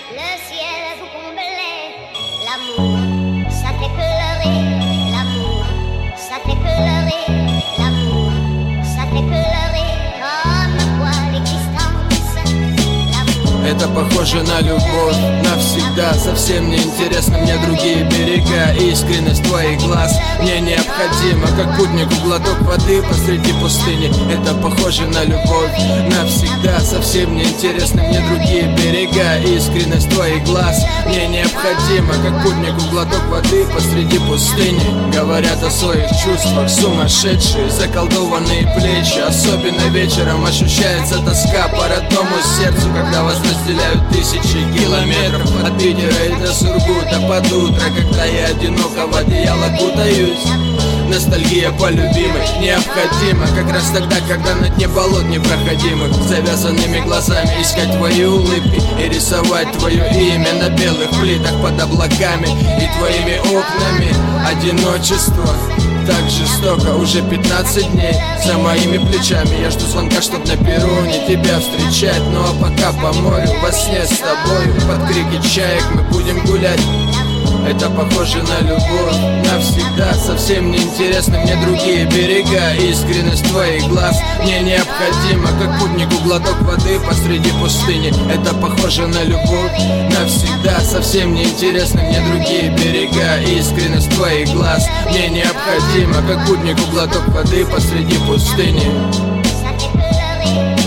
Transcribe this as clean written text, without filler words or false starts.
Le ciel vous comblait, l'amour, ça fait pleurer, l'amour, ça fait pleurer, l'amour, ça fait pleurer, comme quoi l'existence, l'amour. Это похоже на любовь навсегда. Совсем не интересны мне другие берега. Искренность твоих глаз мне необходима, как путнику глоток воды посреди пустыни. Это похоже на любовь навсегда. Совсем не интересны мне другие берега. Искренность твоих глаз мне необходима, как путнику глоток воды посреди пустыни. Говорят о своих чувствах сумасшедшие, заколдованные плечи. Особенно вечером ощущается тоска по родному сердцу, когда вас разделяют тысячи километров от Питера и до Сургута под утро, когда я одиноко в одеяло кутаюсь. Ностальгия по любимой необходима, как раз тогда, когда на дне болот непроходимых, завязанными глазами искать твои улыбки и рисовать твое имя на белых плитах под облаками и твоими окнами. Одиночество так жестоко уже 15 дней за моими плечами. Я жду звонка, чтоб на перроне тебя встречать. Ну а пока по морю во сне с тобою под крики чаек мы будем гулять. Это похоже на любовь навсегда. Совсем не интересны мне другие берега. Искренность твоих глаз мне необходима, как путнику глоток воды посреди пустыни. Это похоже на любовь навсегда. Совсем не интересны мне другие берега. Искренность твоих глаз мне необходима, как путнику глоток воды посреди пустыни. Ça fait pleurer.